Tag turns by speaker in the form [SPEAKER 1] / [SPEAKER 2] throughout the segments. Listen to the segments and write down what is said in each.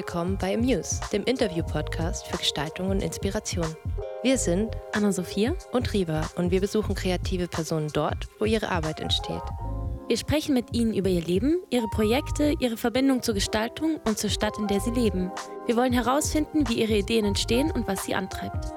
[SPEAKER 1] willkommen bei Amuse, dem Interview-Podcast für Gestaltung und Inspiration. Wir sind
[SPEAKER 2] Anna-Sophia
[SPEAKER 1] und Riva und wir besuchen kreative Personen dort, wo ihre Arbeit entsteht.
[SPEAKER 2] Wir sprechen mit ihnen über ihr Leben, ihre Projekte, ihre Verbindung zur Gestaltung und zur Stadt, in der sie leben. Wir wollen herausfinden, wie ihre Ideen entstehen und was sie antreibt.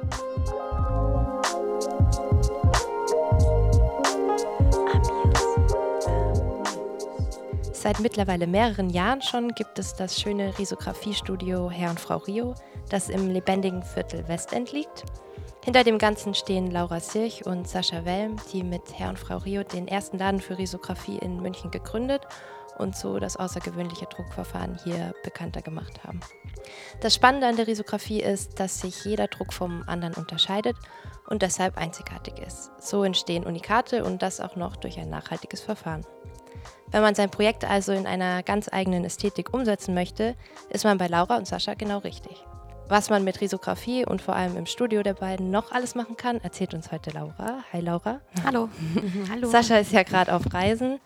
[SPEAKER 1] Seit mittlerweile mehreren Jahren schon gibt es das schöne Risografie-Studio Herr und Frau Rio, das im lebendigen Viertel Westend liegt. Hinter dem Ganzen stehen Laura Sirch und Sascha Welm, die mit Herr und Frau Rio den ersten Laden für Risografie in München gegründet und so das außergewöhnliche Druckverfahren hier bekannter gemacht haben. Das Spannende an der Risografie ist, dass sich jeder Druck vom anderen unterscheidet und deshalb einzigartig ist. So entstehen Unikate und das auch noch durch ein nachhaltiges Verfahren. Wenn man sein Projekt also in einer ganz eigenen Ästhetik umsetzen möchte, ist man bei Laura und Sascha genau richtig. Was man mit Risografie und vor allem im Studio der beiden noch alles machen kann, erzählt uns heute Laura. Hi Laura.
[SPEAKER 2] Hallo. Hallo.
[SPEAKER 1] Sascha ist ja gerade auf Reisen.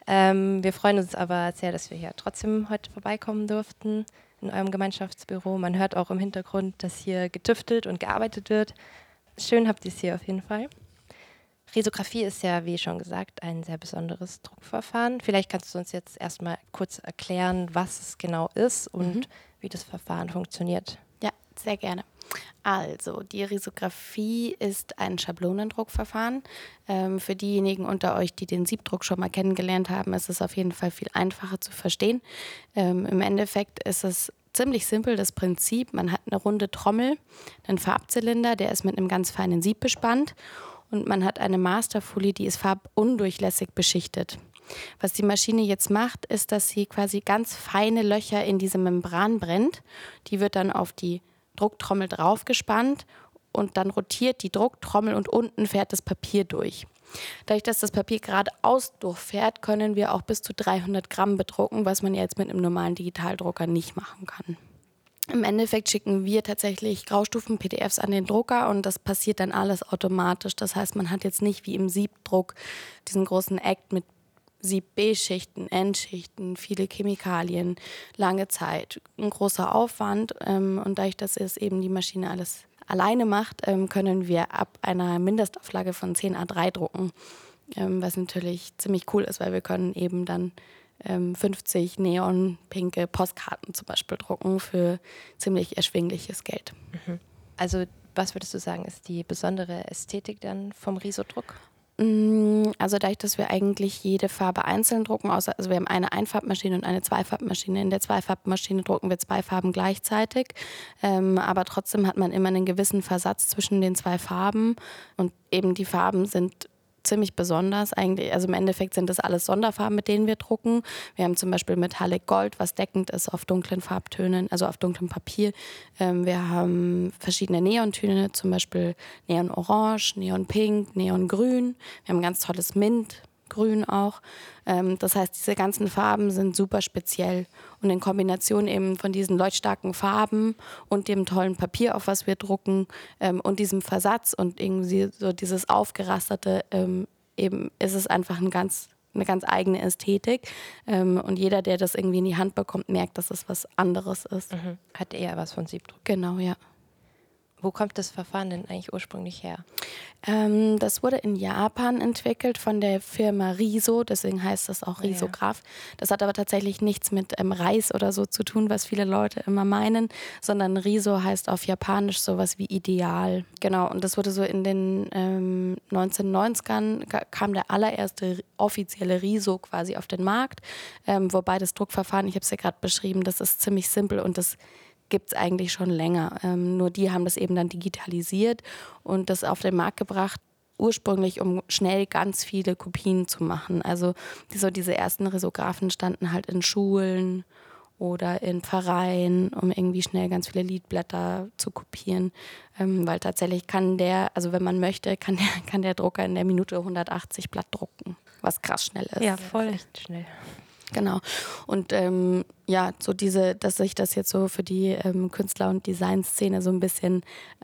[SPEAKER 1] Wir freuen uns aber sehr, dass wir hier trotzdem heute vorbeikommen durften in eurem Gemeinschaftsbüro. Man hört auch im Hintergrund, dass hier getüftelt und gearbeitet wird. Schön habt ihr es hier auf jeden Fall. Risografie ist ja, wie schon gesagt, ein sehr besonderes Druckverfahren. Vielleicht kannst du uns jetzt erstmal kurz erklären, was es genau ist und wie das Verfahren funktioniert.
[SPEAKER 3] Ja, sehr gerne. Also, die Risografie ist ein Schablonendruckverfahren. Für diejenigen unter euch, die den Siebdruck schon mal kennengelernt haben, ist es auf jeden Fall viel einfacher zu verstehen. Im Endeffekt ist es ziemlich simpel, das Prinzip. Man hat eine runde Trommel, einen Farbzylinder, der ist mit einem ganz feinen Sieb bespannt. Und man hat eine Masterfolie, die ist farbundurchlässig beschichtet. Was die Maschine jetzt macht, ist, dass sie quasi ganz feine Löcher in diese Membran brennt. Die wird dann auf die Drucktrommel draufgespannt und dann rotiert die Drucktrommel und unten fährt das Papier durch. Dadurch, dass das Papier geradeaus durchfährt, können wir auch bis zu 300 Gramm bedrucken, was man jetzt mit einem normalen Digitaldrucker nicht machen kann. Im Endeffekt schicken wir tatsächlich Graustufen-PDFs an den Drucker und das passiert dann alles automatisch. Das heißt, man hat jetzt nicht wie im Siebdruck diesen großen Act mit Sieb-B-Schichten, N-Schichten, viele Chemikalien, lange Zeit, ein großer Aufwand. Und dadurch, dass es eben die Maschine alles alleine macht, können wir ab einer Mindestauflage von 10 A3 drucken, was natürlich ziemlich cool ist, weil wir können eben dann 50 neonpinke Postkarten zum Beispiel drucken für ziemlich erschwingliches Geld.
[SPEAKER 1] Also was würdest du sagen, ist die besondere Ästhetik dann vom Risodruck?
[SPEAKER 3] Also dadurch, dass wir eigentlich jede Farbe einzeln drucken, also wir haben eine Einfarbmaschine und eine Zweifarbmaschine. In der Zweifarbmaschine drucken wir 2 Farben gleichzeitig, aber trotzdem hat man immer einen gewissen Versatz zwischen den 2 Farben und eben die Farben sind ziemlich besonders eigentlich. Also im Endeffekt sind das alles Sonderfarben, mit denen wir drucken. Wir haben zum Beispiel Metallic Gold, was deckend ist auf dunklen Farbtönen, also auf dunklem Papier. Wir haben verschiedene Neontöne, zum Beispiel Neon Orange, Neon Pink, Neon Grün. Wir haben ein ganz tolles Mintgrün auch. Das heißt, diese ganzen Farben sind super speziell. Und in Kombination eben von diesen leuchtstarken Farben und dem tollen Papier, auf was wir drucken, und diesem Versatz und irgendwie so dieses Aufgerasterte, eben ist es einfach eine ganz eigene Ästhetik. Und jeder, der das irgendwie in die Hand bekommt, merkt, dass es was anderes ist.
[SPEAKER 1] Hat eher was von Siebdruck.
[SPEAKER 3] Genau, ja.
[SPEAKER 1] Wo kommt das Verfahren denn eigentlich ursprünglich her?
[SPEAKER 3] Das wurde in Japan entwickelt von der Firma Riso, deswegen heißt das auch Risograph. Das hat aber tatsächlich nichts mit Reis oder so zu tun, was viele Leute immer meinen, sondern Riso heißt auf Japanisch sowas wie Ideal. Genau, und das wurde so in den 1990ern, kam der allererste offizielle Riso quasi auf den Markt, wobei das Druckverfahren, ich habe es ja gerade beschrieben, das ist ziemlich simpel und das gibt es eigentlich schon länger. Nur die haben das eben dann digitalisiert und das auf den Markt gebracht, ursprünglich um schnell ganz viele Kopien zu machen. Also diese ersten Risographen standen halt in Schulen oder in Vereinen, um irgendwie schnell ganz viele Liedblätter zu kopieren. Weil tatsächlich wenn man möchte, kann der Drucker in der Minute 180 Blatt drucken, was krass schnell ist.
[SPEAKER 1] Ja, voll echt schnell.
[SPEAKER 3] Genau. Und dass sich das jetzt so für die Künstler- und Designszene so ein bisschen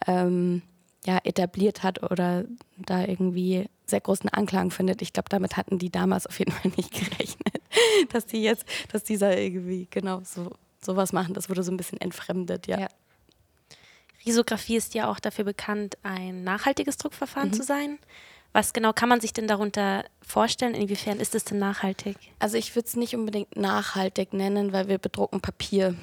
[SPEAKER 3] etabliert hat oder da irgendwie sehr großen Anklang findet. Ich glaube, damit hatten die damals auf jeden Fall nicht gerechnet, dass dieser irgendwie genau sowas machen. Das wurde so ein bisschen entfremdet, ja.
[SPEAKER 2] Risografie ist ja auch dafür bekannt, ein nachhaltiges Druckverfahren zu sein. Was genau kann man sich denn darunter vorstellen? Inwiefern ist es denn nachhaltig?
[SPEAKER 3] Also ich würde es nicht unbedingt nachhaltig nennen, weil wir bedrucken Papier.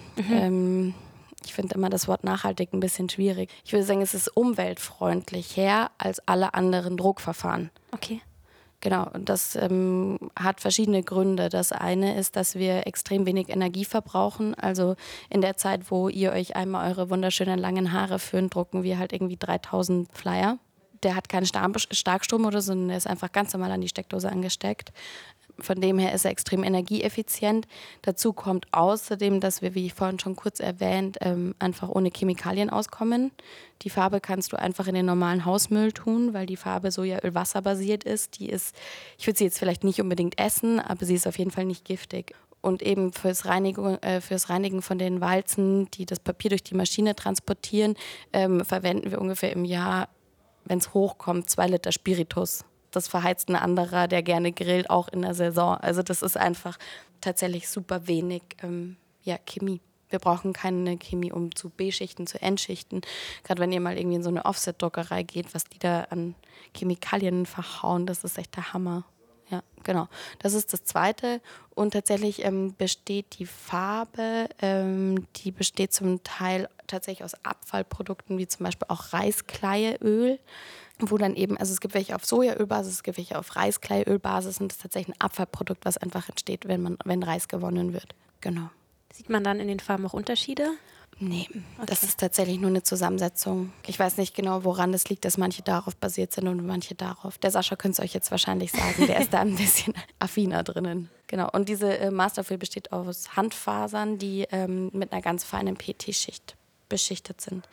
[SPEAKER 3] Ich finde immer das Wort nachhaltig ein bisschen schwierig. Ich würde sagen, es ist umweltfreundlicher als alle anderen Druckverfahren.
[SPEAKER 2] Okay.
[SPEAKER 3] Genau, und das hat verschiedene Gründe. Das eine ist, dass wir extrem wenig Energie verbrauchen. Also in der Zeit, wo ihr euch einmal eure wunderschönen langen Haare föhnt, drucken wir halt irgendwie 3000 Flyer. Der hat keinen Starkstrom oder so, sondern der ist einfach ganz normal an die Steckdose angesteckt. Von dem her ist er extrem energieeffizient. Dazu kommt außerdem, dass wir, wie ich vorhin schon kurz erwähnt, einfach ohne Chemikalien auskommen. Die Farbe kannst du einfach in den normalen Hausmüll tun, weil die Farbe Sojaöl-Wasser-basiert ist. Die ist, ich würde sie jetzt vielleicht nicht unbedingt essen, aber sie ist auf jeden Fall nicht giftig. Und eben fürs Reinigen von den Walzen, die das Papier durch die Maschine transportieren, verwenden wir ungefähr im Jahr, wenn es hochkommt, 2 Liter Spiritus. Das verheizt ein anderer, der gerne grillt, auch in der Saison. Also das ist einfach tatsächlich super wenig Chemie. Wir brauchen keine Chemie, um zu B-Schichten, zu N-Schichten. Gerade wenn ihr mal irgendwie in so eine Offset-Druckerei geht, was die da an Chemikalien verhauen, das ist echt der Hammer. Ja, genau. Das ist das Zweite. Und tatsächlich besteht die Farbe, die besteht zum Teil tatsächlich aus Abfallprodukten, wie zum Beispiel auch Reiskleieöl, wo dann eben, also es gibt welche auf Sojaölbasis, es gibt welche auf Reiskleieölbasis und das ist tatsächlich ein Abfallprodukt, was einfach entsteht, wenn Reis gewonnen wird. Genau.
[SPEAKER 2] Sieht man dann in den Farben auch Unterschiede?
[SPEAKER 3] Nee, das ist tatsächlich nur eine Zusammensetzung. Ich weiß nicht genau, woran es liegt, dass manche darauf basiert sind und manche darauf. Der Sascha könnte es euch jetzt wahrscheinlich sagen, der ist da ein bisschen affiner drinnen. Genau, und diese Masterfill besteht aus Handfasern, die mit einer ganz feinen PT-Schicht beschichtet sind.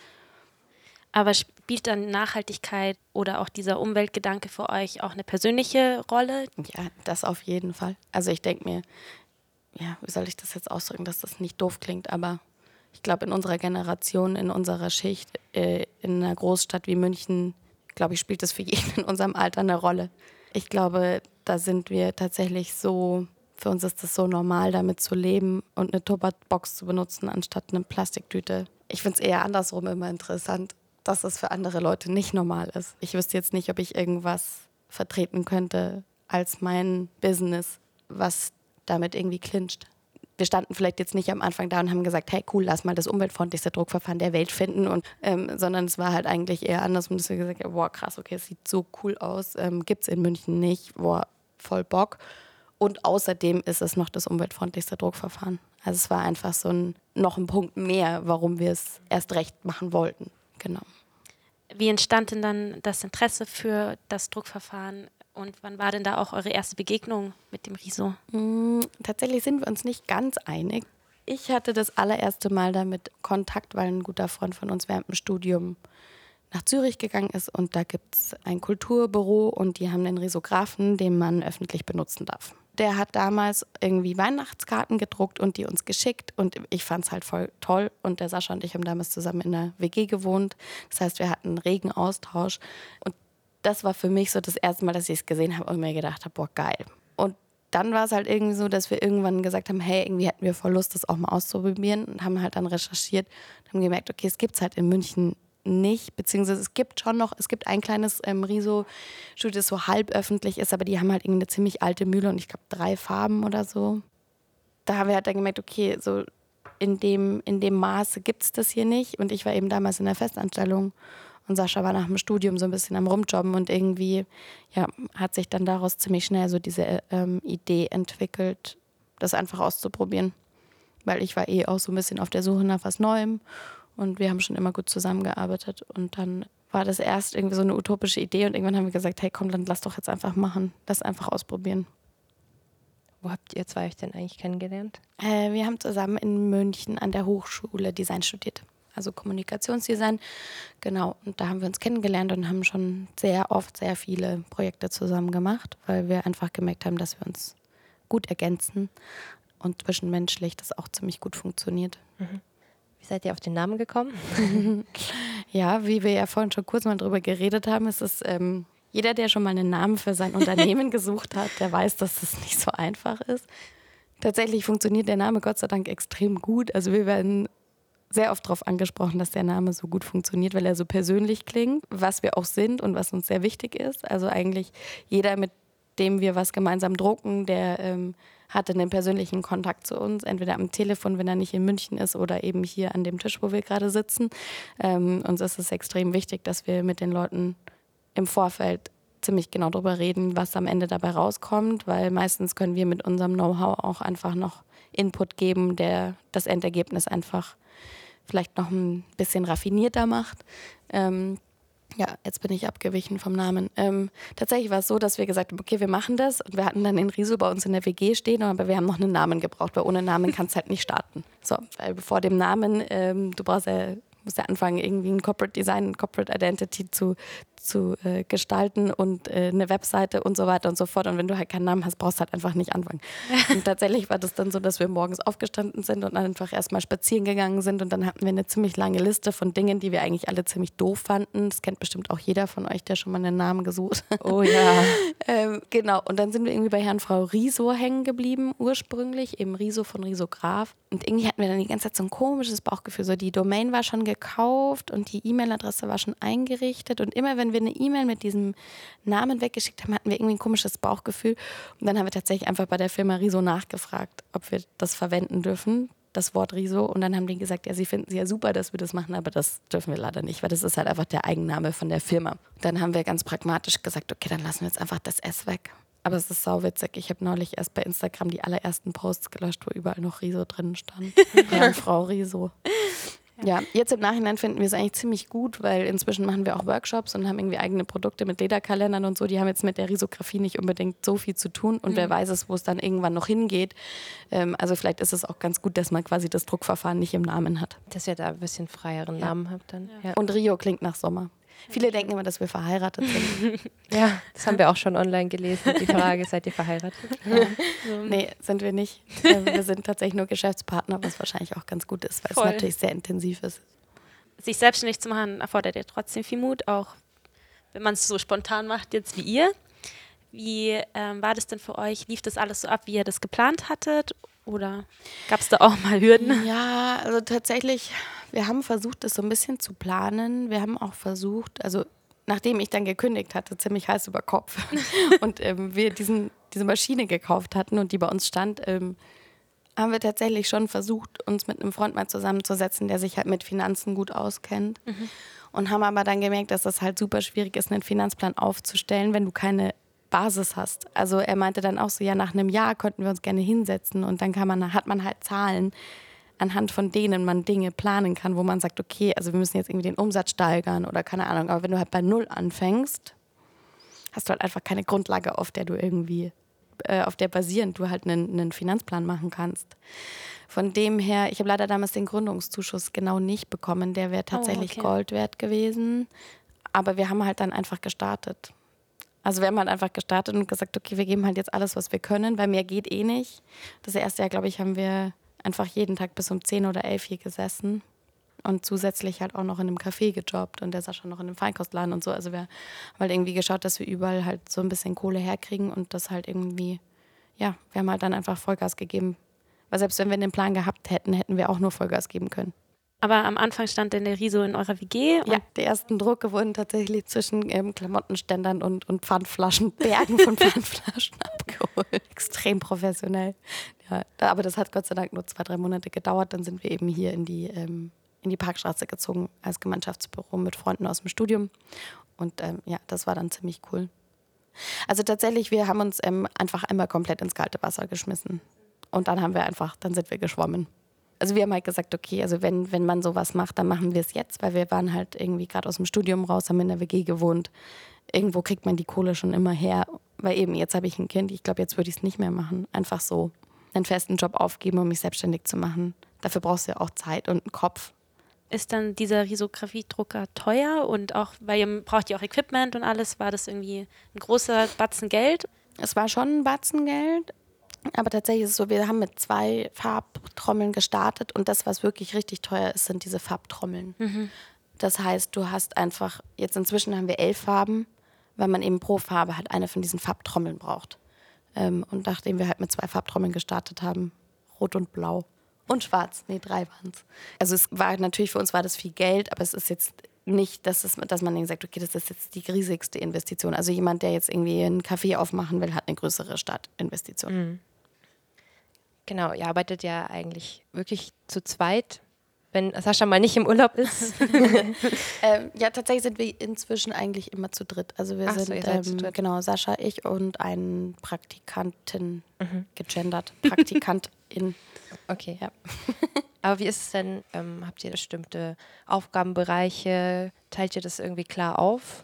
[SPEAKER 2] Aber spielt dann Nachhaltigkeit oder auch dieser Umweltgedanke für euch auch eine persönliche Rolle?
[SPEAKER 3] Ja, das auf jeden Fall. Also ich denke mir, ja, wie soll ich das jetzt ausdrücken, dass das nicht doof klingt, aber ich glaube, in unserer Generation, in unserer Schicht, in einer Großstadt wie München, glaube ich, spielt das für jeden in unserem Alter eine Rolle. Ich glaube, da sind wir tatsächlich so, für uns ist das so normal, damit zu leben und eine Tupperbox zu benutzen, anstatt eine Plastiktüte. Ich finde es eher andersrum immer interessant, dass es für andere Leute nicht normal ist. Ich wüsste jetzt nicht, ob ich irgendwas vertreten könnte als mein Business, was damit irgendwie clincht. Wir standen vielleicht jetzt nicht am Anfang da und haben gesagt, hey cool, lass mal das umweltfreundlichste Druckverfahren der Welt finden, sondern es war halt eigentlich eher andersrum, dass wir gesagt haben, boah krass, okay, es sieht so cool aus, gibt es in München nicht, boah, voll Bock. Und außerdem ist es noch das umweltfreundlichste Druckverfahren. Also es war einfach so noch ein Punkt mehr, warum wir es erst recht machen wollten. Genau.
[SPEAKER 2] Wie entstand denn dann das Interesse für das Druckverfahren? Und wann war denn da auch eure erste Begegnung mit dem Riso?
[SPEAKER 3] Tatsächlich sind wir uns nicht ganz einig. Ich hatte das allererste Mal damit Kontakt, weil ein guter Freund von uns während dem Studium nach Zürich gegangen ist und da gibt es ein Kulturbüro und die haben den Risographen, den man öffentlich benutzen darf. Der hat damals irgendwie Weihnachtskarten gedruckt und die uns geschickt und ich fand es halt voll toll und der Sascha und ich haben damals zusammen in einer WG gewohnt. Das heißt, wir hatten einen regen Austausch und das war für mich so das erste Mal, dass ich es gesehen habe und mir gedacht habe, boah, geil. Und dann war es halt irgendwie so, dass wir irgendwann gesagt haben, hey, irgendwie hätten wir voll Lust, das auch mal auszuprobieren und haben halt dann recherchiert und haben gemerkt, okay, es gibt es halt in München nicht, beziehungsweise es gibt ein kleines Riso-Studio, das so halb öffentlich ist, aber die haben halt irgendwie eine ziemlich alte Mühle und ich glaube 3 Farben oder so. Da haben wir halt dann gemerkt, okay, so in dem Maße gibt es das hier nicht und ich war eben damals in der Festanstellung und Sascha war nach dem Studium so ein bisschen am Rumjobben und irgendwie hat sich dann daraus ziemlich schnell so diese Idee entwickelt, das einfach auszuprobieren, weil ich war auch so ein bisschen auf der Suche nach was Neuem. Und wir haben schon immer gut zusammengearbeitet. Und dann war das erst irgendwie so eine utopische Idee. Und irgendwann haben wir gesagt, hey komm, dann lass doch jetzt einfach machen. Lass einfach ausprobieren.
[SPEAKER 1] Wo habt ihr zwei euch denn eigentlich kennengelernt?
[SPEAKER 3] Wir haben zusammen in München an der Hochschule Design studiert. Also Kommunikationsdesign. Genau. Und da haben wir uns kennengelernt und haben schon sehr oft sehr viele Projekte zusammen gemacht, weil wir einfach gemerkt haben, dass wir uns gut ergänzen und zwischenmenschlich das auch ziemlich gut funktioniert.
[SPEAKER 1] Mhm. Wie seid ihr auf den Namen gekommen?
[SPEAKER 3] Ja, wie wir ja vorhin schon kurz mal drüber geredet haben, ist es, jeder, der schon mal einen Namen für sein Unternehmen gesucht hat, der weiß, dass das nicht so einfach ist. Tatsächlich funktioniert der Name Gott sei Dank extrem gut. Also wir werden sehr oft darauf angesprochen, dass der Name so gut funktioniert, weil er so persönlich klingt, was wir auch sind und was uns sehr wichtig ist. Also eigentlich jeder, mit dem wir was gemeinsam drucken, der hatte einen persönlichen Kontakt zu uns, entweder am Telefon, wenn er nicht in München ist, oder eben hier an dem Tisch, wo wir gerade sitzen. Uns ist es extrem wichtig, dass wir mit den Leuten im Vorfeld ziemlich genau darüber reden, was am Ende dabei rauskommt, weil meistens können wir mit unserem Know-how auch einfach noch Input geben, der das Endergebnis einfach vielleicht noch ein bisschen raffinierter macht. Ja, jetzt bin ich abgewichen vom Namen. Tatsächlich war es so, dass wir gesagt haben, okay, wir machen das. Und wir hatten dann den Riso bei uns in der WG stehen, aber wir haben noch einen Namen gebraucht, weil ohne Namen kannst du halt nicht starten. So, weil vor dem Namen, musst ja anfangen, irgendwie ein Corporate Design, ein Corporate Identity zu gestalten und eine Webseite und so weiter und so fort. Und wenn du halt keinen Namen hast, brauchst du halt einfach nicht anfangen. Und tatsächlich war das dann so, dass wir morgens aufgestanden sind und einfach erstmal spazieren gegangen sind. Und dann hatten wir eine ziemlich lange Liste von Dingen, die wir eigentlich alle ziemlich doof fanden. Das kennt bestimmt auch jeder von euch, der schon mal einen Namen gesucht hat.
[SPEAKER 1] Oh ja.
[SPEAKER 3] Genau. Und dann sind wir irgendwie bei Herrn Frau Riso hängen geblieben, ursprünglich, eben Riso von Risograph. Und irgendwie hatten wir dann die ganze Zeit so ein komisches Bauchgefühl. So, die Domain war schon gekauft und die E-Mail-Adresse war schon eingerichtet. Und immer wenn wir eine E-Mail mit diesem Namen weggeschickt haben, hatten wir irgendwie ein komisches Bauchgefühl. Und dann haben wir tatsächlich einfach bei der Firma Riso nachgefragt, ob wir das verwenden dürfen, das Wort Riso. Und dann haben die gesagt, ja, sie finden es ja super, dass wir das machen, aber das dürfen wir leider nicht, weil das ist halt einfach der Eigenname von der Firma. Dann haben wir ganz pragmatisch gesagt, okay, dann lassen wir jetzt einfach das S weg. Aber es ist sauwitzig. Ich habe neulich erst bei Instagram die allerersten Posts gelöscht, wo überall noch Riso drin stand. Ja, Frau Riso. Ja, jetzt im Nachhinein finden wir es eigentlich ziemlich gut, weil inzwischen machen wir auch Workshops und haben irgendwie eigene Produkte mit Lederkalendern und so. Die haben jetzt mit der Risografie nicht unbedingt so viel zu tun und wer weiß es, wo es dann irgendwann noch hingeht. Also vielleicht ist es auch ganz gut, dass man quasi das Druckverfahren nicht im Namen hat.
[SPEAKER 1] Dass ihr da ein bisschen freieren Namen habt dann. Ja.
[SPEAKER 3] Und Rio klingt nach Sommer. Viele denken immer, dass wir verheiratet sind.
[SPEAKER 1] Ja, das haben wir auch schon online gelesen. Die Frage, seid ihr verheiratet?
[SPEAKER 3] Ja. Nee, sind wir nicht. Wir sind tatsächlich nur Geschäftspartner, was wahrscheinlich auch ganz gut ist, weil es natürlich sehr intensiv ist.
[SPEAKER 2] Sich selbstständig zu machen, erfordert ja trotzdem viel Mut, auch wenn man es so spontan macht jetzt wie ihr. Wie war das denn für euch? Lief das alles so ab, wie ihr das geplant hattet? Oder gab es da auch mal Hürden?
[SPEAKER 3] Ja, also tatsächlich, wir haben versucht, das so ein bisschen zu planen. Wir haben auch versucht, also nachdem ich dann gekündigt hatte, ziemlich heiß über Kopf und wir diese Maschine gekauft hatten und die bei uns stand, haben wir tatsächlich schon versucht, uns mit einem Freund mal zusammenzusetzen, der sich halt mit Finanzen gut auskennt. Und haben aber dann gemerkt, dass das halt super schwierig ist, einen Finanzplan aufzustellen, wenn du keine Basis hast. Also er meinte dann auch so, ja, nach einem Jahr könnten wir uns gerne hinsetzen und dann hat man halt Zahlen, anhand von denen man Dinge planen kann, wo man sagt, okay, also wir müssen jetzt irgendwie den Umsatz steigern oder keine Ahnung, aber wenn du halt bei Null anfängst, hast du halt einfach keine Grundlage, auf der du irgendwie, auf der basierend du halt einen Finanzplan machen kannst. Von dem her, ich habe leider damals den Gründungszuschuss genau nicht bekommen, der wäre tatsächlich Gold wert gewesen, aber wir haben halt dann einfach gestartet. Also wir haben halt einfach gestartet und gesagt, okay, wir geben halt jetzt alles, was wir können, weil mehr geht eh nicht. Das erste Jahr, glaube ich, haben wir einfach jeden Tag bis um 10 oder 11 hier gesessen und zusätzlich halt auch noch in einem Café gejobbt und der Sascha noch in einem Feinkostladen und so. Also wir haben halt irgendwie geschaut, dass wir überall halt so ein bisschen Kohle herkriegen und das halt irgendwie, ja, wir haben halt dann einfach Vollgas gegeben. Weil selbst wenn wir den Plan gehabt hätten, hätten wir auch nur Vollgas geben können.
[SPEAKER 2] Aber am Anfang stand denn der Riso in eurer WG?
[SPEAKER 3] Ja, die ersten Drucke wurden tatsächlich zwischen Klamottenständern und Pfandflaschen, Bergen von Pfandflaschen abgeholt. Extrem professionell. Ja, aber das hat Gott sei Dank nur 2-3 Monate gedauert. Dann sind wir eben hier in die Parkstraße gezogen als Gemeinschaftsbüro mit Freunden aus dem Studium. Und ja, das war dann ziemlich cool. Also tatsächlich, wir haben uns einfach einmal komplett ins kalte Wasser geschmissen. Und dann sind wir geschwommen. Also wir haben halt gesagt, okay, also wenn man sowas macht, dann machen wir es jetzt, weil wir waren halt irgendwie gerade aus dem Studium raus, haben in der WG gewohnt. Irgendwo kriegt man die Kohle schon immer her, weil eben jetzt habe ich ein Kind, ich glaube, jetzt würde ich es nicht mehr machen. Einfach so einen festen Job aufgeben, um mich selbstständig zu machen. Dafür brauchst du ja auch Zeit und einen Kopf.
[SPEAKER 2] Ist dann dieser Risografiedrucker teuer und auch, weil ihr braucht ja auch Equipment und alles, war das irgendwie ein großer Batzen Geld?
[SPEAKER 3] Es war schon ein Batzen Geld. Aber tatsächlich ist es so, wir haben mit 2 Farbtrommeln gestartet und das, was wirklich richtig teuer ist, sind diese Farbtrommeln. Das heißt, du hast einfach, jetzt inzwischen haben wir 11 Farben, weil man eben pro Farbe halt eine von diesen Farbtrommeln braucht. Und nachdem wir halt mit 2 Farbtrommeln gestartet haben, rot und blau und schwarz, 3 waren es. Also es war natürlich, für uns war das viel Geld, aber es ist jetzt nicht, dass man dann sagt, okay, das ist jetzt die riesigste Investition. Also jemand, der jetzt irgendwie einen Café aufmachen will, hat eine größere Startinvestition.
[SPEAKER 1] Mhm. Genau, ihr arbeitet ja eigentlich wirklich zu zweit, wenn Sascha mal nicht im Urlaub ist.
[SPEAKER 3] Ja, tatsächlich sind wir inzwischen eigentlich immer zu dritt. Also wir
[SPEAKER 1] Ach so,
[SPEAKER 3] sind
[SPEAKER 1] ihr seid zu dritt.
[SPEAKER 3] genau Sascha, ich und ein Praktikantin, gegendert, Praktikantin.
[SPEAKER 1] Okay.
[SPEAKER 3] Ja.
[SPEAKER 1] Aber wie ist es denn? Habt ihr bestimmte Aufgabenbereiche? Teilt ihr das irgendwie klar auf?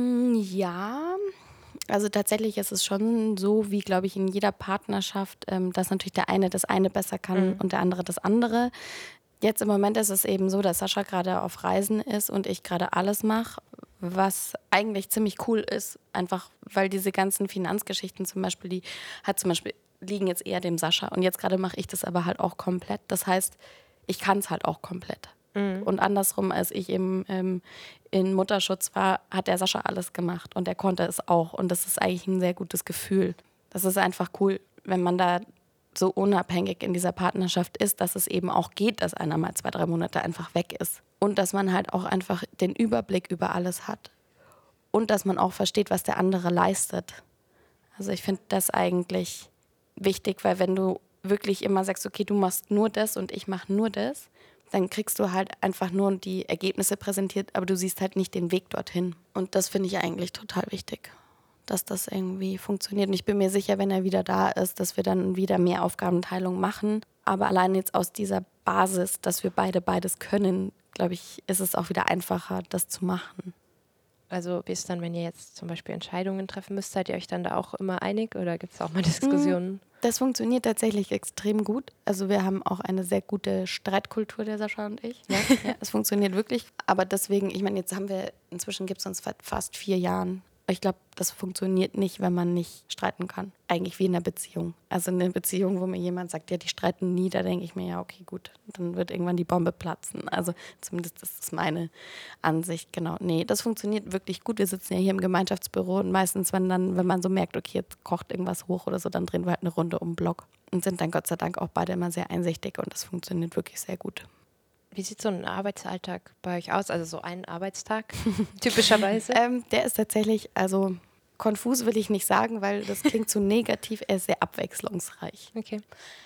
[SPEAKER 3] Ja, also tatsächlich ist es schon so, wie glaube ich in jeder Partnerschaft, dass natürlich der eine das eine besser kann und der andere das andere. Jetzt im Moment ist es eben so, dass Sascha gerade auf Reisen ist und ich gerade alles mache, was eigentlich ziemlich cool ist, einfach weil diese ganzen Finanzgeschichten zum Beispiel, liegen jetzt eher dem Sascha und jetzt gerade mache ich das aber halt auch komplett. Das heißt, ich kann es halt auch komplett. Und andersrum, als ich eben in Mutterschutz war, hat der Sascha alles gemacht und er konnte es auch und das ist eigentlich ein sehr gutes Gefühl. Das ist einfach cool, wenn man da so unabhängig in dieser Partnerschaft ist, dass es eben auch geht, dass einer mal 2, 3 Monate einfach weg ist. Und dass man halt auch einfach den Überblick über alles hat. Und dass man auch versteht, was der andere leistet. Also ich finde das eigentlich wichtig, weil wenn du wirklich immer sagst, okay, du machst nur das und ich mache nur das, dann kriegst du halt einfach nur die Ergebnisse präsentiert, aber du siehst halt nicht den Weg dorthin. Und das finde ich eigentlich total wichtig, dass das irgendwie funktioniert. Und ich bin mir sicher, wenn er wieder da ist, dass wir dann wieder mehr Aufgabenteilung machen. Aber allein jetzt aus dieser Basis, dass wir beide beides können, glaube ich, ist es auch wieder einfacher, das zu machen.
[SPEAKER 1] Also wie ist es dann, wenn ihr jetzt zum Beispiel Entscheidungen treffen müsst, seid ihr euch dann da auch immer einig oder gibt es auch mal Diskussionen?
[SPEAKER 3] Das funktioniert tatsächlich extrem gut. Also wir haben auch eine sehr gute Streitkultur, der Sascha und ich. Ja, es funktioniert wirklich. Aber deswegen, ich meine, inzwischen gibt es uns seit fast 4 Jahren. Ich glaube, das funktioniert nicht, wenn man nicht streiten kann. Eigentlich wie in einer Beziehung. Also in einer Beziehung, wo mir jemand sagt, ja, die streiten nie, da denke ich mir, ja, okay, gut, dann wird irgendwann die Bombe platzen. Also zumindest das ist meine Ansicht, genau. Nee, das funktioniert wirklich gut. Wir sitzen ja hier im Gemeinschaftsbüro und meistens, wenn man so merkt, okay, jetzt kocht irgendwas hoch oder so, dann drehen wir halt eine Runde um den Block und sind dann Gott sei Dank auch beide immer sehr einsichtig und das funktioniert wirklich sehr gut.
[SPEAKER 1] Wie sieht so ein Arbeitsalltag bei euch aus? Also so ein Arbeitstag typischerweise?
[SPEAKER 3] Der ist tatsächlich, also konfus will ich nicht sagen, weil das klingt zu negativ. Er ist sehr abwechslungsreich.
[SPEAKER 1] Okay.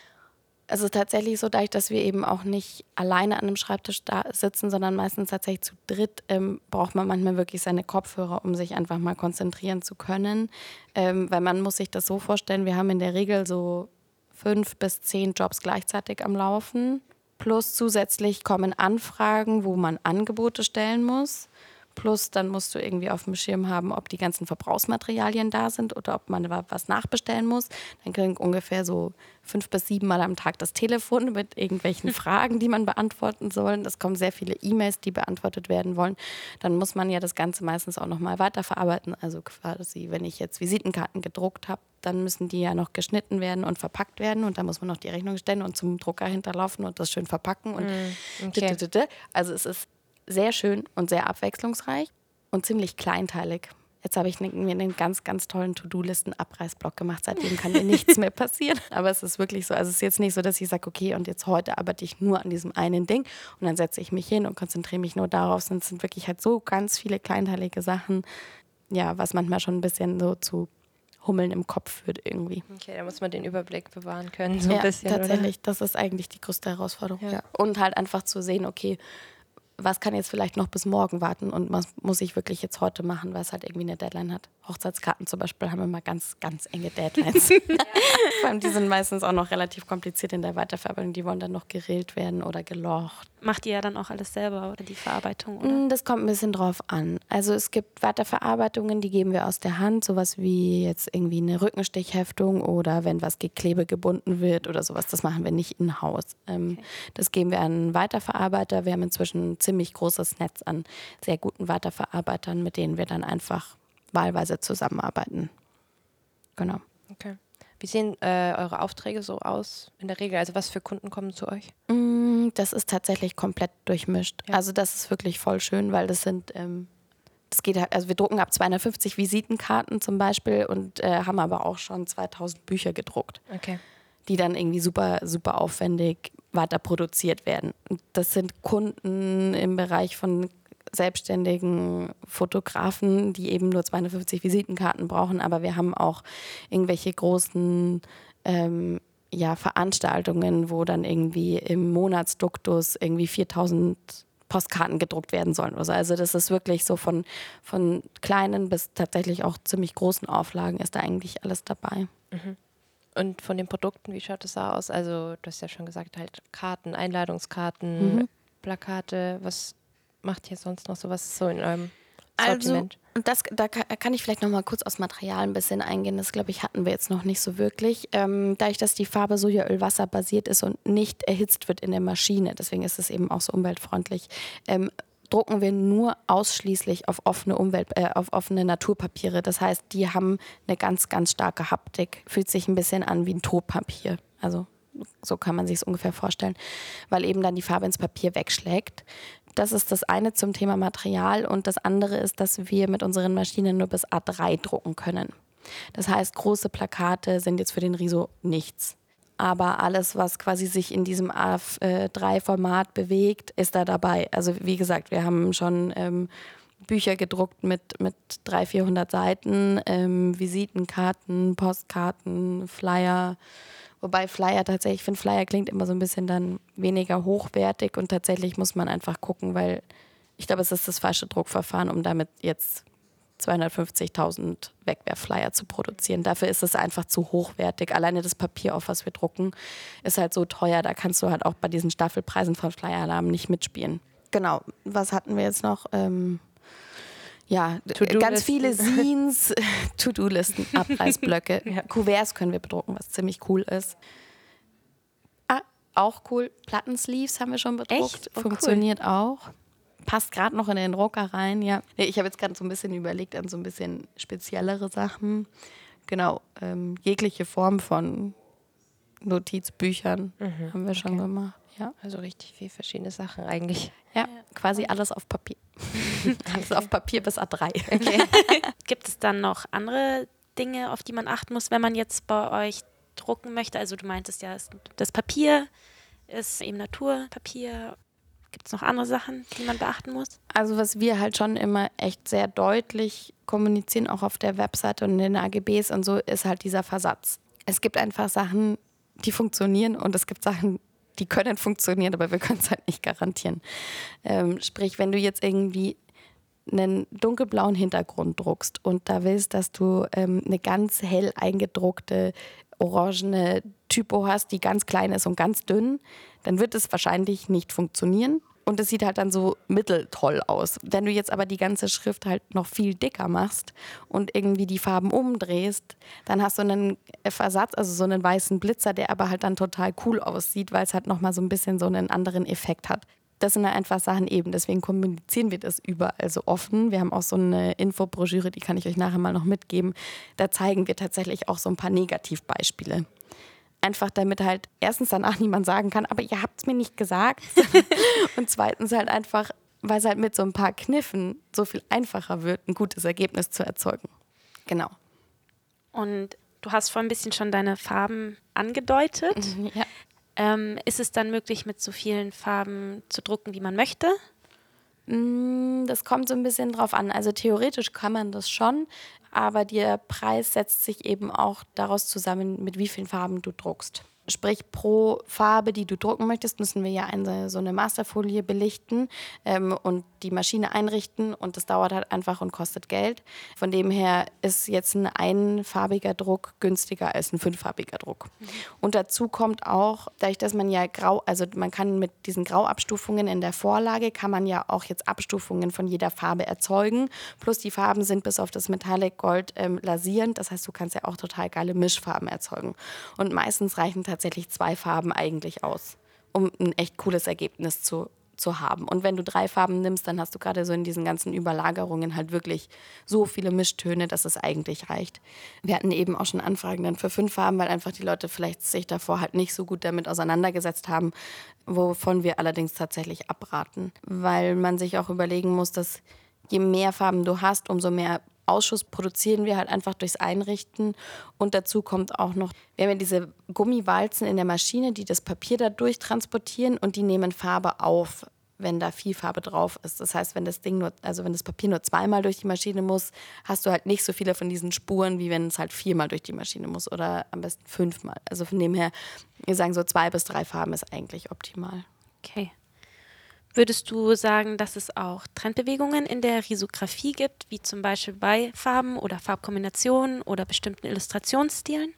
[SPEAKER 3] Also tatsächlich so, dadurch, dass wir eben auch nicht alleine an einem Schreibtisch da sitzen, sondern meistens tatsächlich zu dritt, braucht man manchmal wirklich seine Kopfhörer, um sich einfach mal konzentrieren zu können. Weil man muss sich das so vorstellen, wir haben in der Regel so 5 bis 10 Jobs gleichzeitig am Laufen. Plus zusätzlich kommen Anfragen, wo man Angebote stellen muss. Plus dann musst du irgendwie auf dem Schirm haben, ob die ganzen Verbrauchsmaterialien da sind oder ob man was nachbestellen muss. Dann kriegen ungefähr so 5 bis 7 Mal am Tag das Telefon mit irgendwelchen Fragen, die man beantworten soll. Es kommen sehr viele E-Mails, die beantwortet werden wollen. Dann muss man ja das Ganze meistens auch nochmal weiterverarbeiten. Also quasi, wenn ich jetzt Visitenkarten gedruckt habe, dann müssen die ja noch geschnitten werden und verpackt werden und dann muss man noch die Rechnung stellen und zum Drucker hinterlaufen und das schön verpacken. Und
[SPEAKER 1] okay.
[SPEAKER 3] Also es ist sehr schön und sehr abwechslungsreich und ziemlich kleinteilig. Jetzt habe ich mir einen ganz, ganz tollen To-Do-Listen-Abreißblock gemacht. Seitdem kann mir nichts mehr passieren. Aber es ist wirklich so. Also es ist jetzt nicht so, dass ich sage, okay, und jetzt heute arbeite ich nur an diesem einen Ding und dann setze ich mich hin und konzentriere mich nur darauf. Es sind wirklich halt so ganz viele kleinteilige Sachen, ja, was manchmal schon ein bisschen so zu Hummeln im Kopf führt irgendwie.
[SPEAKER 1] Okay, da muss man den Überblick bewahren können, so
[SPEAKER 3] ja,
[SPEAKER 1] ein bisschen,
[SPEAKER 3] tatsächlich.
[SPEAKER 1] oder?
[SPEAKER 3] Das ist eigentlich die größte Herausforderung.
[SPEAKER 1] Ja.
[SPEAKER 3] Ja. Und halt einfach zu sehen, okay, was kann jetzt vielleicht noch bis morgen warten und was muss ich wirklich jetzt heute machen, weil es halt irgendwie eine Deadline hat. Hochzeitskarten zum Beispiel haben immer ganz, ganz enge Deadlines. Vor allem die sind meistens auch noch relativ kompliziert in der Weiterverarbeitung. Die wollen dann noch gerillt werden oder gelocht.
[SPEAKER 2] Macht ihr ja dann auch alles selber oder die Verarbeitung, oder?
[SPEAKER 3] Das kommt ein bisschen drauf an. Also es gibt Weiterverarbeitungen, die geben wir aus der Hand. Sowas wie jetzt irgendwie eine Rückenstichheftung oder wenn was Geklebe gebunden wird oder sowas. Das machen wir nicht in-house. Okay. Das geben wir an einen Weiterverarbeiter. Wir haben inzwischen ein ziemlich großes Netz an sehr guten Weiterverarbeitern, mit denen wir dann einfach wahlweise zusammenarbeiten. Genau.
[SPEAKER 1] Okay. Wie sehen eure Aufträge so aus in der Regel? Also was für Kunden kommen zu euch?
[SPEAKER 3] Das ist tatsächlich komplett durchmischt. Ja. Also das ist wirklich voll schön, weil das sind Das geht halt, also wir drucken ab 250 Visitenkarten zum Beispiel und haben aber auch schon 2000 Bücher gedruckt, die dann irgendwie super, super aufwendig weiter produziert werden. Und das sind Kunden im Bereich von selbstständigen Fotografen, die eben nur 250 Visitenkarten brauchen, aber wir haben auch irgendwelche großen Veranstaltungen, wo dann irgendwie im Monatsduktus irgendwie 4000 Postkarten gedruckt werden sollen. Also das ist wirklich so von kleinen bis tatsächlich auch ziemlich großen Auflagen ist da eigentlich alles dabei.
[SPEAKER 1] Mhm. Und von den Produkten, wie schaut es da aus? Also du hast ja schon gesagt, halt Karten, Einladungskarten, Plakate. Was macht ihr sonst noch so? Was ist so in eurem Sortiment?
[SPEAKER 3] Also, da kann ich vielleicht noch mal kurz aufs Material ein bisschen eingehen. Das, glaube ich, hatten wir jetzt noch nicht so wirklich. Dadurch, dass die Farbe Sojaölwasser basiert ist und nicht erhitzt wird in der Maschine, deswegen ist es eben auch so umweltfreundlich, drucken wir nur ausschließlich auf offene Naturpapiere. Das heißt, die haben eine ganz, ganz starke Haptik. Fühlt sich ein bisschen an wie ein Totpapier. Also so kann man sich es ungefähr vorstellen, weil eben dann die Farbe ins Papier wegschlägt. Das ist das eine zum Thema Material und das andere ist, dass wir mit unseren Maschinen nur bis A3 drucken können. Das heißt, große Plakate sind jetzt für den Riso nichts. Aber alles, was quasi sich in diesem A3-Format bewegt, ist da dabei. Also wie gesagt, wir haben schon Bücher gedruckt mit 300, 400 Seiten, Visitenkarten, Postkarten, Flyer. Wobei Flyer tatsächlich, ich finde Flyer klingt immer so ein bisschen dann weniger hochwertig und tatsächlich muss man einfach gucken, weil ich glaube, es ist das falsche Druckverfahren, um damit jetzt 250.000 Wegwerfflyer zu produzieren. Dafür ist es einfach zu hochwertig. Alleine das Papier, auf was wir drucken, ist halt so teuer. Da kannst du halt auch bei diesen Staffelpreisen von Flyer-Alarm nicht mitspielen. Genau, was hatten wir jetzt noch? Ganz viele Zines, To-Do-Listen, Abreißblöcke, Kuverts können wir bedrucken, was ziemlich cool ist. Auch cool, Plattensleeves haben wir schon bedruckt,
[SPEAKER 2] echt? Oh,
[SPEAKER 3] funktioniert auch. Passt gerade noch in den Drucker rein, ja. Ich habe jetzt gerade so ein bisschen überlegt an so ein bisschen speziellere Sachen. Genau, jegliche Form von Notizbüchern haben wir schon gemacht. Ja.
[SPEAKER 1] Also richtig viele verschiedene Sachen eigentlich.
[SPEAKER 3] Ja, quasi alles auf Papier. Alles auf Papier bis A3.
[SPEAKER 2] Okay. Gibt es dann noch andere Dinge, auf die man achten muss, wenn man jetzt bei euch drucken möchte? Also du meintest ja, das Papier ist eben Naturpapier. Gibt es noch andere Sachen, die man beachten muss?
[SPEAKER 3] Also was wir halt schon immer echt sehr deutlich kommunizieren, auch auf der Webseite und in den AGBs und so, ist halt dieser Versatz. Es gibt einfach Sachen, die funktionieren und es gibt Sachen, die können funktionieren, aber wir können es halt nicht garantieren. Sprich, wenn du jetzt irgendwie einen dunkelblauen Hintergrund druckst und da willst, dass du eine ganz hell eingedruckte orangene Typo hast, die ganz klein ist und ganz dünn, dann wird es wahrscheinlich nicht funktionieren. Und es sieht halt dann so mitteltoll aus. Wenn du jetzt aber die ganze Schrift halt noch viel dicker machst und irgendwie die Farben umdrehst, dann hast du einen Versatz, also so einen weißen Blitzer, der aber halt dann total cool aussieht, weil es halt nochmal so ein bisschen so einen anderen Effekt hat. Das sind halt einfach Sachen eben, deswegen kommunizieren wir das überall so offen. Wir haben auch so eine Infobroschüre, die kann ich euch nachher mal noch mitgeben. Da zeigen wir tatsächlich auch so ein paar Negativbeispiele. Einfach damit halt erstens danach niemand sagen kann, aber ihr habt es mir nicht gesagt. Und zweitens halt einfach, weil es halt mit so ein paar Kniffen so viel einfacher wird, ein gutes Ergebnis zu erzeugen. Genau.
[SPEAKER 2] Und du hast vorhin ein bisschen schon deine Farben angedeutet.
[SPEAKER 3] Ja.
[SPEAKER 2] Ist es dann möglich, mit so vielen Farben zu drucken, wie man möchte?
[SPEAKER 3] Das kommt so ein bisschen drauf an. Also theoretisch kann man das schon, aber der Preis setzt sich eben auch daraus zusammen, mit wie vielen Farben du druckst. Sprich, pro Farbe, die du drucken möchtest, müssen wir ja so eine Masterfolie belichten und die Maschine einrichten und das dauert halt einfach und kostet Geld. Von dem her ist jetzt ein einfarbiger Druck günstiger als ein fünffarbiger Druck. Und dazu kommt auch, dadurch, dass man ja man kann mit diesen Grauabstufungen in der Vorlage, kann man ja auch jetzt Abstufungen von jeder Farbe erzeugen. Plus die Farben sind bis auf das Metallic Gold lasierend, das heißt, du kannst ja auch total geile Mischfarben erzeugen. Und meistens reichen tatsächlich 2 Farben eigentlich aus, um ein echt cooles Ergebnis zu haben. Und wenn du 3 Farben nimmst, dann hast du gerade so in diesen ganzen Überlagerungen halt wirklich so viele Mischtöne, dass es eigentlich reicht. Wir hatten eben auch schon Anfragen dann für 5 Farben, weil einfach die Leute vielleicht sich davor halt nicht so gut damit auseinandergesetzt haben, wovon wir allerdings tatsächlich abraten. Weil man sich auch überlegen muss, dass je mehr Farben du hast, umso mehr Ausschuss produzieren wir halt einfach durchs Einrichten. Und dazu kommt auch noch, wir haben ja diese Gummiwalzen in der Maschine, die das Papier da durchtransportieren und die nehmen Farbe auf, wenn da viel Farbe drauf ist. Das heißt, wenn das Papier nur zweimal durch die Maschine muss, hast du halt nicht so viele von diesen Spuren, wie wenn es halt 4-mal durch die Maschine muss oder am besten 5-mal. Also von dem her, wir sagen so 2 bis 3 Farben ist eigentlich optimal.
[SPEAKER 2] Okay. Würdest du sagen, dass es auch Trendbewegungen in der Risografie gibt, wie zum Beispiel bei Farben oder Farbkombinationen oder bestimmten Illustrationsstilen?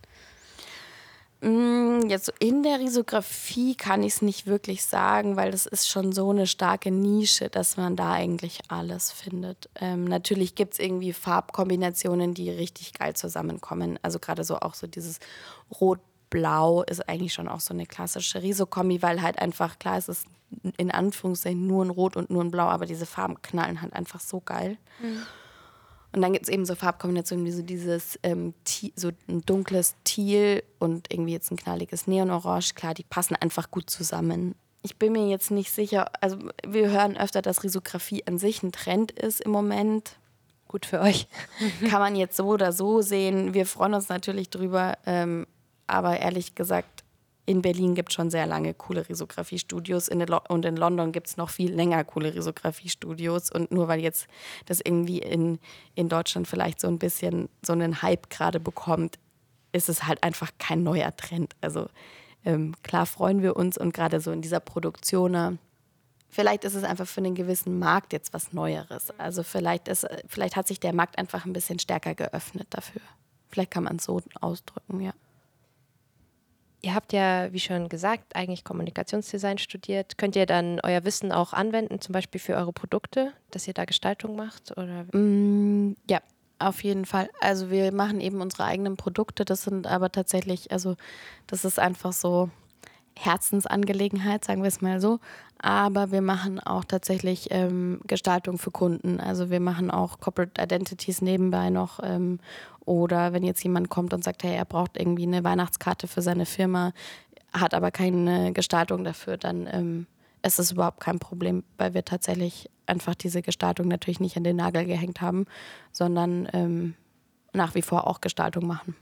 [SPEAKER 3] Jetzt in der Risografie kann ich es nicht wirklich sagen, weil das ist schon so eine starke Nische, dass man da eigentlich alles findet. Natürlich gibt es irgendwie Farbkombinationen, die richtig geil zusammenkommen. Also gerade so auch so dieses Rot-Blau ist eigentlich schon auch so eine klassische Riso-Kombi, weil halt einfach, klar, es ist in Anführungszeichen nur ein Rot und nur ein Blau, aber diese Farben knallen halt einfach so geil. Mhm. Und dann gibt es eben so Farbkombinationen wie so dieses so ein dunkles Teal und irgendwie jetzt ein knalliges Neonorange. Klar, die passen einfach gut zusammen. Ich bin mir jetzt nicht sicher, also wir hören öfter, dass Risografie an sich ein Trend ist im Moment.
[SPEAKER 1] Gut für euch.
[SPEAKER 3] Kann man jetzt so oder so sehen. Wir freuen uns natürlich drüber, aber ehrlich gesagt, in Berlin gibt es schon sehr lange coole Risografie-Studios und in London gibt es noch viel länger coole Risografie-Studios. Und nur weil jetzt das irgendwie in Deutschland vielleicht so ein bisschen so einen Hype gerade bekommt, ist es halt einfach kein neuer Trend. Also klar freuen wir uns und gerade so in dieser Produktion, vielleicht ist es einfach für einen gewissen Markt jetzt was Neueres. Also vielleicht hat sich der Markt einfach ein bisschen stärker geöffnet dafür. Vielleicht kann man es so ausdrücken, ja.
[SPEAKER 1] Ihr habt ja, wie schon gesagt, eigentlich Kommunikationsdesign studiert. Könnt ihr dann euer Wissen auch anwenden, zum Beispiel für eure Produkte, dass ihr da Gestaltung macht? Oder?
[SPEAKER 3] Ja, auf jeden Fall. Also wir machen eben unsere eigenen Produkte. Das sind aber tatsächlich, also das ist einfach so Herzensangelegenheit, sagen wir es mal so. Aber wir machen auch tatsächlich Gestaltung für Kunden. Also wir machen auch Corporate Identities nebenbei noch. Oder wenn jetzt jemand kommt und sagt, hey, er braucht irgendwie eine Weihnachtskarte für seine Firma, hat aber keine Gestaltung dafür, dann ist es überhaupt kein Problem, weil wir tatsächlich einfach diese Gestaltung natürlich nicht an den Nagel gehängt haben, sondern nach wie vor auch Gestaltung machen.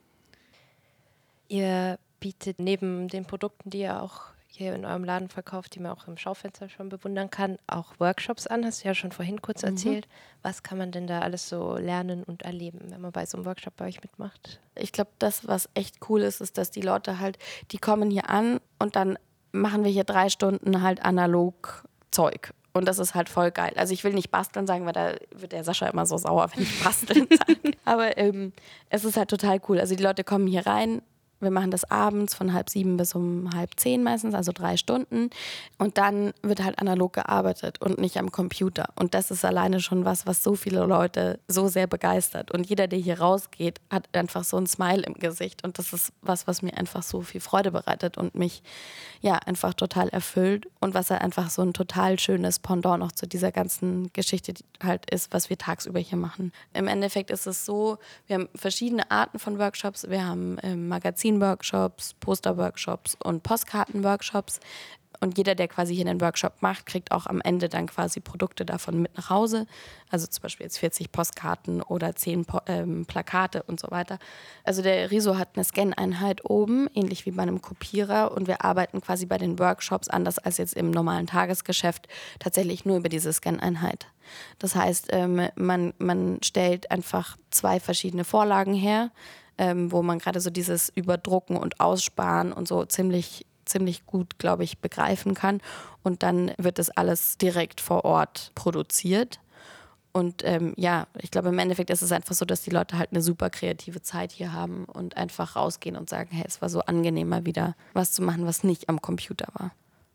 [SPEAKER 1] Ihr bietet neben den Produkten, die ihr auch hier in eurem Laden verkauft, die man auch im Schaufenster schon bewundern kann, auch Workshops an, hast du ja schon vorhin kurz erzählt. Was kann man denn da alles so lernen und erleben, wenn man bei so einem Workshop bei euch mitmacht?
[SPEAKER 3] Ich glaube, das, was echt cool ist, ist, dass die Leute halt, die kommen hier an und dann machen wir hier 3 Stunden halt analog Zeug. Und das ist halt voll geil. Also ich will nicht basteln sagen, weil da wird der Sascha immer so sauer, wenn ich basteln sage. Aber es ist halt total cool. Also die Leute kommen hier rein. Wir machen das abends von 6:30 bis um 9:30 meistens, also 3 Stunden. Und dann wird halt analog gearbeitet und nicht am Computer. Und das ist alleine schon was so viele Leute so sehr begeistert. Und jeder, der hier rausgeht, hat einfach so ein Smile im Gesicht. Und das ist was mir einfach so viel Freude bereitet und mich ja einfach total erfüllt. Und was halt einfach so ein total schönes Pendant noch zu dieser ganzen Geschichte halt ist, was wir tagsüber hier machen. Im Endeffekt ist es so, wir haben verschiedene Arten von Workshops. Wir haben Magazin-Workshops, Poster-Workshops und Postkarten-Workshops. Und jeder, der quasi hier einen Workshop macht, kriegt auch am Ende dann quasi Produkte davon mit nach Hause. Also zum Beispiel jetzt 40 Postkarten oder 10 Plakate und so weiter. Also der Riso hat eine Scan-Einheit oben, ähnlich wie bei einem Kopierer. Und wir arbeiten quasi bei den Workshops, anders als jetzt im normalen Tagesgeschäft, tatsächlich nur über diese Scan-Einheit. Das heißt, man stellt einfach 2 verschiedene Vorlagen her, wo man gerade so dieses Überdrucken und Aussparen und so ziemlich gut, glaube ich, begreifen kann. Und dann wird das alles direkt vor Ort produziert. Und ich glaube, im Endeffekt ist es einfach so, dass die Leute halt eine super kreative Zeit hier haben und einfach rausgehen und sagen, hey, es war so angenehm, mal wieder was zu machen, was nicht am Computer war.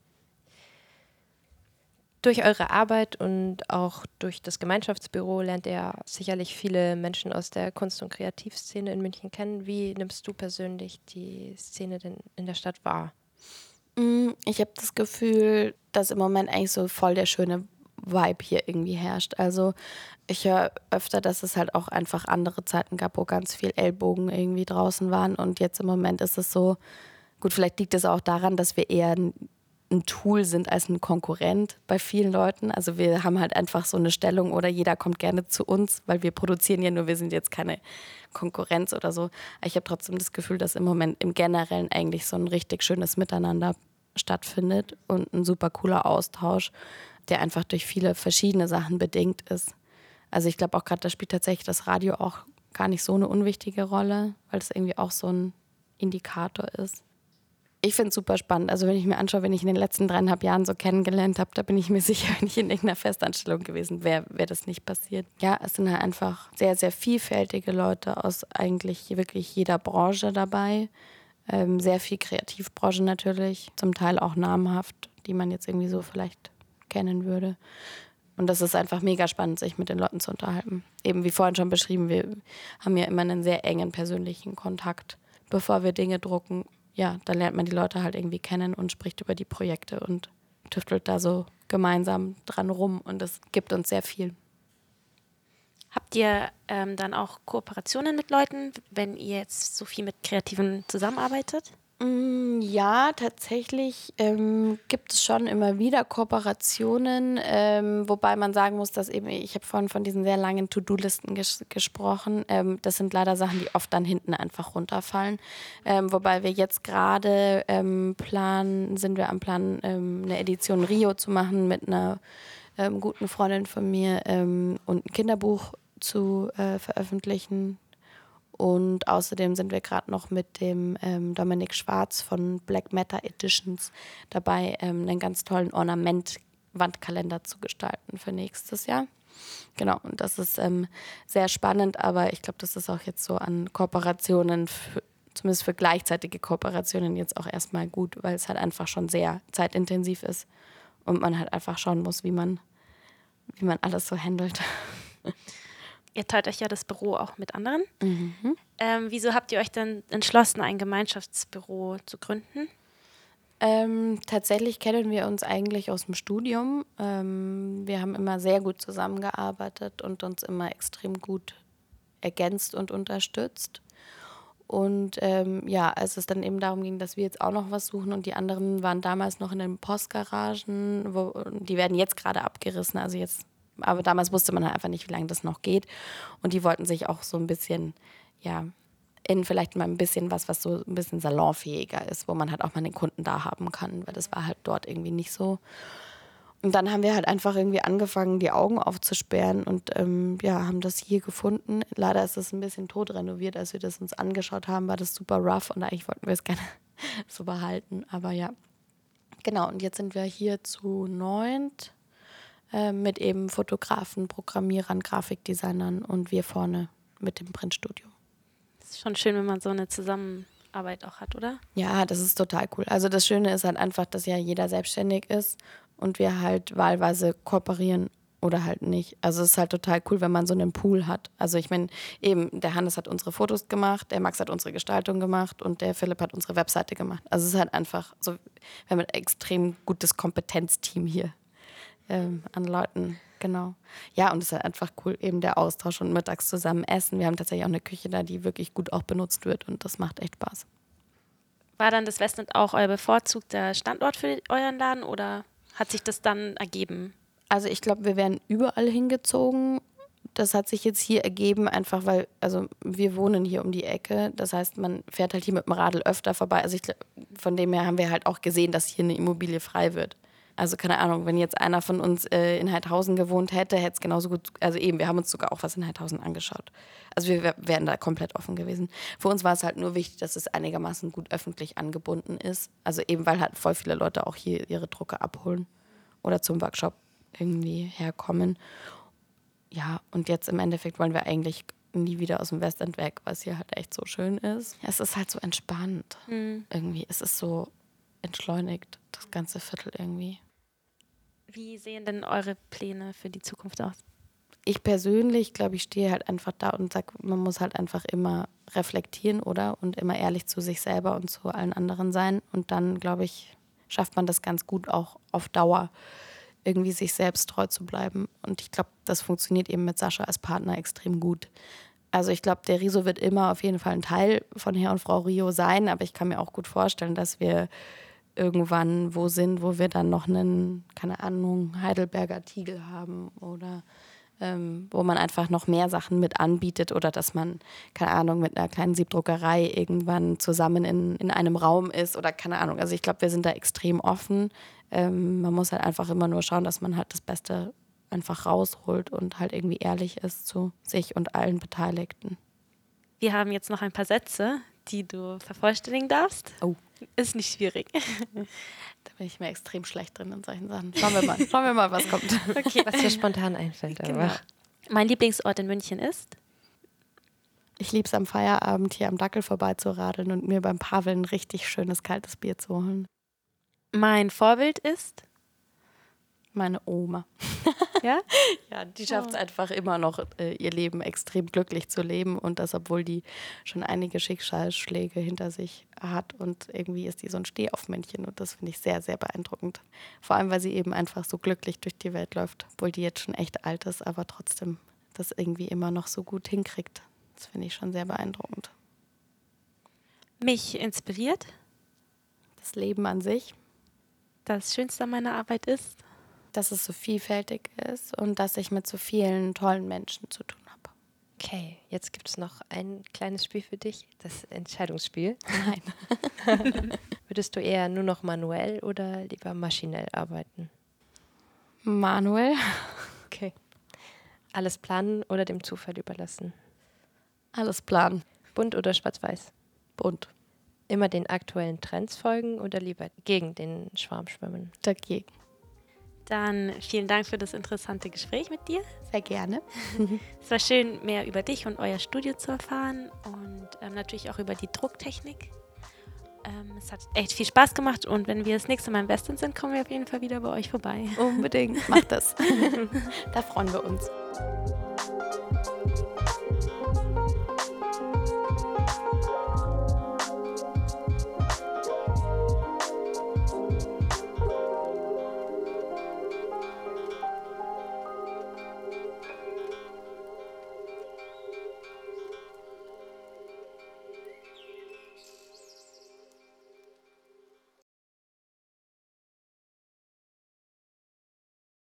[SPEAKER 1] Durch eure Arbeit und auch durch das Gemeinschaftsbüro lernt ihr sicherlich viele Menschen aus der Kunst- und Kreativszene in München kennen. Wie nimmst du persönlich die Szene denn in der Stadt wahr?
[SPEAKER 3] Ich habe das Gefühl, dass im Moment eigentlich so voll der schöne Vibe hier irgendwie herrscht. Also ich höre öfter, dass es halt auch einfach andere Zeiten gab, wo ganz viel Ellbogen irgendwie draußen waren. Und jetzt im Moment ist es so, gut, vielleicht liegt es auch daran, dass wir eher ein Tool sind als ein Konkurrent bei vielen Leuten. Also wir haben halt einfach so eine Stellung oder jeder kommt gerne zu uns, weil wir produzieren ja nur, wir sind jetzt keine Konkurrenz oder so. Aber ich habe trotzdem das Gefühl, dass im Moment im Generellen eigentlich so ein richtig schönes Miteinander stattfindet und ein super cooler Austausch, der einfach durch viele verschiedene Sachen bedingt ist. Also ich glaube auch gerade, da spielt tatsächlich das Radio auch gar nicht so eine unwichtige Rolle, weil es irgendwie auch so ein Indikator ist. Ich finde es super spannend. Also wenn ich mir anschaue, wenn ich in den letzten 3,5 Jahren so kennengelernt habe, da bin ich mir sicher nicht in irgendeiner Festanstellung gewesen, wäre das nicht passiert. Ja, es sind halt einfach sehr, sehr vielfältige Leute aus eigentlich wirklich jeder Branche dabei. Sehr viel Kreativbranche natürlich, zum Teil auch namhaft, die man jetzt irgendwie so vielleicht kennen würde. Und das ist einfach mega spannend, sich mit den Leuten zu unterhalten. Eben wie vorhin schon beschrieben, wir haben ja immer einen sehr engen persönlichen Kontakt, bevor wir Dinge drucken. Ja, da lernt man die Leute halt irgendwie kennen und spricht über die Projekte und tüftelt da so gemeinsam dran rum und das gibt uns sehr viel.
[SPEAKER 2] Habt ihr dann auch Kooperationen mit Leuten, wenn ihr jetzt so viel mit Kreativen zusammenarbeitet?
[SPEAKER 3] Ja, tatsächlich gibt es schon immer wieder Kooperationen, wobei man sagen muss, dass eben, ich habe vorhin von diesen sehr langen To-Do-Listen gesprochen, das sind leider Sachen, die oft dann hinten einfach runterfallen, wobei wir jetzt gerade sind wir am Plan, eine Edition Rio zu machen mit einer guten Freundin von mir und ein Kinderbuch zu veröffentlichen. Und außerdem sind wir gerade noch mit dem Dominik Schwarz von Black Matter Editions dabei, einen ganz tollen Ornament-Wandkalender zu gestalten für nächstes Jahr. Genau, und das ist sehr spannend, aber ich glaube, das ist auch jetzt so an Kooperationen, zumindest für gleichzeitige Kooperationen jetzt auch erstmal gut, weil es halt einfach schon sehr zeitintensiv ist und man halt einfach schauen muss, wie man alles so handelt.
[SPEAKER 2] Ihr teilt euch ja das Büro auch mit anderen.
[SPEAKER 3] Mhm.
[SPEAKER 2] Wieso habt ihr euch dann entschlossen, ein Gemeinschaftsbüro zu gründen?
[SPEAKER 3] Tatsächlich kennen wir uns eigentlich aus dem Studium. Wir haben immer sehr gut zusammengearbeitet und uns immer extrem gut ergänzt und unterstützt. Und als es dann eben darum ging, dass wir jetzt auch noch was suchen und die anderen waren damals noch in den Postgaragen, die werden jetzt gerade abgerissen, aber damals wusste man halt einfach nicht, wie lange das noch geht. Und die wollten sich auch so ein bisschen, in vielleicht mal ein bisschen was so ein bisschen salonfähiger ist, wo man halt auch mal den Kunden da haben kann, weil das war halt dort irgendwie nicht so. Und dann haben wir halt einfach irgendwie angefangen, die Augen aufzusperren und haben das hier gefunden. Leider ist das ein bisschen totrenoviert. Als wir das uns angeschaut haben, war das super rough und eigentlich wollten wir es gerne so behalten. Aber ja, genau. Und jetzt sind wir hier zu 9. Mit eben Fotografen, Programmierern, Grafikdesignern und wir vorne mit dem Printstudio.
[SPEAKER 2] Das ist schon schön, wenn man so eine Zusammenarbeit auch hat, oder?
[SPEAKER 3] Ja, das ist total cool. Also das Schöne ist halt einfach, dass ja jeder selbstständig ist und wir halt wahlweise kooperieren oder halt nicht. Also es ist halt total cool, wenn man so einen Pool hat. Also ich meine, eben der Hannes hat unsere Fotos gemacht, der Max hat unsere Gestaltung gemacht und der Philipp hat unsere Webseite gemacht. Also es ist halt einfach so, wir haben ein extrem gutes Kompetenzteam hier. An Leuten, genau. Ja, und es ist halt einfach cool, eben der Austausch und mittags zusammen essen. Wir haben tatsächlich auch eine Küche da, die wirklich gut auch benutzt wird und das macht echt Spaß.
[SPEAKER 2] War dann das Westend auch euer bevorzugter Standort für euren Laden oder hat sich das dann ergeben?
[SPEAKER 3] Also ich glaube, wir wären überall hingezogen. Das hat sich jetzt hier ergeben, einfach weil, also wir wohnen hier um die Ecke. Das heißt, man fährt halt hier mit dem Radl öfter vorbei. Also von dem her haben wir halt auch gesehen, dass hier eine Immobilie frei wird. Also keine Ahnung, wenn jetzt einer von uns in Heidhausen gewohnt hätte es genauso gut, also eben, wir haben uns sogar auch was in Heidhausen angeschaut. Also wir wären da komplett offen gewesen. Für uns war es halt nur wichtig, dass es einigermaßen gut öffentlich angebunden ist. Also eben, weil halt voll viele Leute auch hier ihre Drucke abholen oder zum Workshop irgendwie herkommen. Ja, und jetzt im Endeffekt wollen wir eigentlich nie wieder aus dem Westend weg, weil es hier halt echt so schön ist. Es ist halt so entspannt. Irgendwie, es ist so entschleunigt, das ganze Viertel irgendwie.
[SPEAKER 2] Wie sehen denn eure Pläne für die Zukunft aus?
[SPEAKER 3] Ich persönlich, glaube ich, stehe halt einfach da und sage, man muss halt einfach immer reflektieren, oder? Und immer ehrlich zu sich selber und zu allen anderen sein. Und dann, glaube ich, schafft man das ganz gut auch auf Dauer, irgendwie sich selbst treu zu bleiben. Und ich glaube, das funktioniert eben mit Sascha als Partner extrem gut. Also ich glaube, der Riso wird immer auf jeden Fall ein Teil von Herr und Frau Rio sein, aber ich kann mir auch gut vorstellen, dass wir irgendwann wo sind, wo wir dann noch einen, keine Ahnung, Heidelberger Tiegel haben oder wo man einfach noch mehr Sachen mit anbietet oder dass man, keine Ahnung, mit einer kleinen Siebdruckerei irgendwann zusammen in einem Raum ist oder keine Ahnung. Also ich glaube, wir sind da extrem offen. Man muss halt einfach immer nur schauen, dass man halt das Beste einfach rausholt und halt irgendwie ehrlich ist zu sich und allen Beteiligten.
[SPEAKER 2] Wir haben jetzt noch ein paar Sätze, die du vervollständigen darfst.
[SPEAKER 3] Oh.
[SPEAKER 2] Ist nicht schwierig.
[SPEAKER 3] Da bin ich mir extrem schlecht drin in solchen Sachen. Schauen wir mal, was kommt.
[SPEAKER 1] Okay, was dir spontan einfällt.
[SPEAKER 2] Genau. Mein Lieblingsort in München ist?
[SPEAKER 3] Ich liebe es am Feierabend hier am Dackel vorbeizuradeln und mir beim Pavel ein richtig schönes kaltes Bier zu holen.
[SPEAKER 2] Mein Vorbild ist?
[SPEAKER 3] Meine Oma.
[SPEAKER 2] Ja?
[SPEAKER 3] Ja, die schafft es einfach immer noch, ihr Leben extrem glücklich zu leben und das, obwohl die schon einige Schicksalsschläge hinter sich hat und irgendwie ist die so ein Stehaufmännchen und das finde ich sehr, sehr beeindruckend. Vor allem, weil sie eben einfach so glücklich durch die Welt läuft, obwohl die jetzt schon echt alt ist, aber trotzdem das irgendwie immer noch so gut hinkriegt. Das finde ich schon sehr beeindruckend.
[SPEAKER 2] Mich inspiriert?
[SPEAKER 3] Das Leben an sich.
[SPEAKER 2] Das Schönste an meiner Arbeit ist?
[SPEAKER 3] Dass es so vielfältig ist und dass ich mit so vielen tollen Menschen zu tun habe.
[SPEAKER 1] Okay, jetzt gibt es noch ein kleines Spiel für dich, das Entscheidungsspiel.
[SPEAKER 3] Nein.
[SPEAKER 1] Würdest du eher nur noch manuell oder lieber maschinell arbeiten?
[SPEAKER 3] Manuel.
[SPEAKER 1] Okay. Alles planen oder dem Zufall überlassen?
[SPEAKER 3] Alles planen.
[SPEAKER 1] Bunt oder schwarz-weiß?
[SPEAKER 3] Bunt.
[SPEAKER 1] Immer den aktuellen Trends folgen oder lieber gegen den Schwarm schwimmen?
[SPEAKER 3] Dagegen.
[SPEAKER 2] Dann vielen Dank für das interessante Gespräch mit dir.
[SPEAKER 3] Sehr gerne.
[SPEAKER 2] Es war schön, mehr über dich und euer Studio zu erfahren und natürlich auch über die Drucktechnik. Es hat echt viel Spaß gemacht und wenn wir das nächste Mal im Westen sind, kommen wir auf jeden Fall wieder bei euch vorbei.
[SPEAKER 3] Unbedingt. Macht das. Da freuen wir uns.